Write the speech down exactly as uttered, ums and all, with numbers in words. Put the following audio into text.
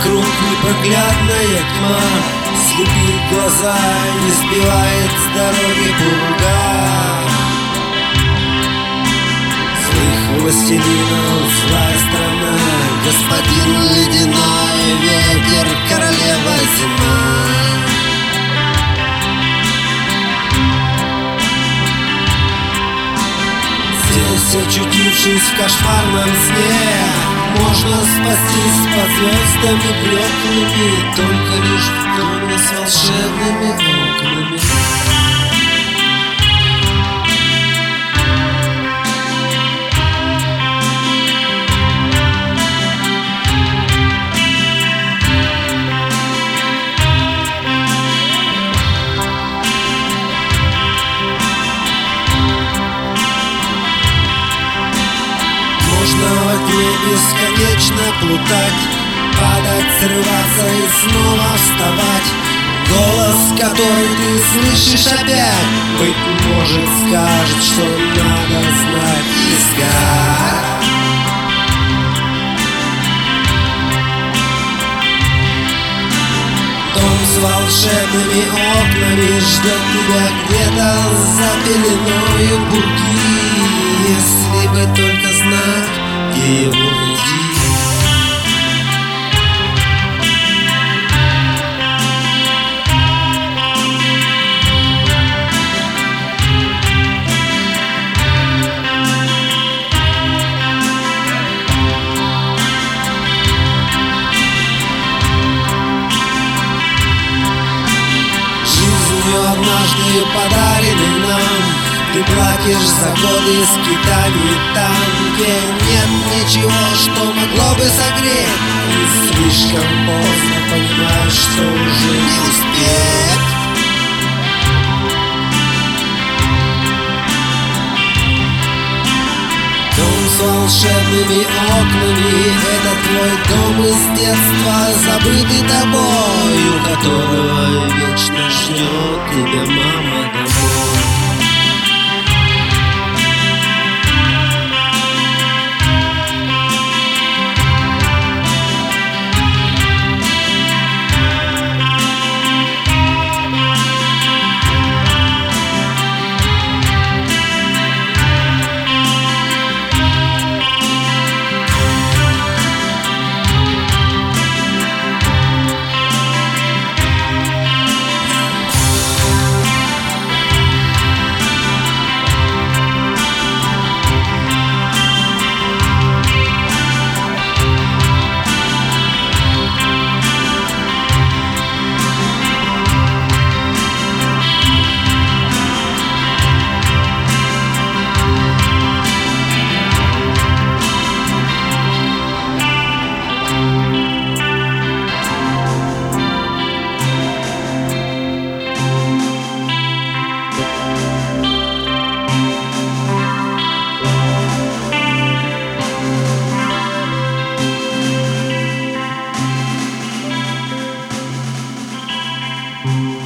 Вокруг непроглядная тьма, слепит глаза и сбивает с дороги пурга. Злых властелинов злая страна, господин ледяной ветер, королева зима. Здесь, очутившись в кошмарном сне, можно спастись под звездами блеклыми, только лишь в доме с волшебными окнами. Можно во тьме бесконечно плутать, падать, срываться и снова вставать. Голос, который ты слышишь опять, быть может, скажет, что надо знать и искать. Дом с волшебными окнами ждет тебя где-то за пеленою бурги. Если бы только знать, где его найти. Жизнью однажды подаренной нам, ты платишь за годы скитаний там, где нет ничего, что могло бы согреть. И слишком поздно понимаешь, что уже не успеть. Дом с волшебными окнами — это твой дом из детства, забытый тобой, у которого вечно ждет тебя мама домой. Thank you.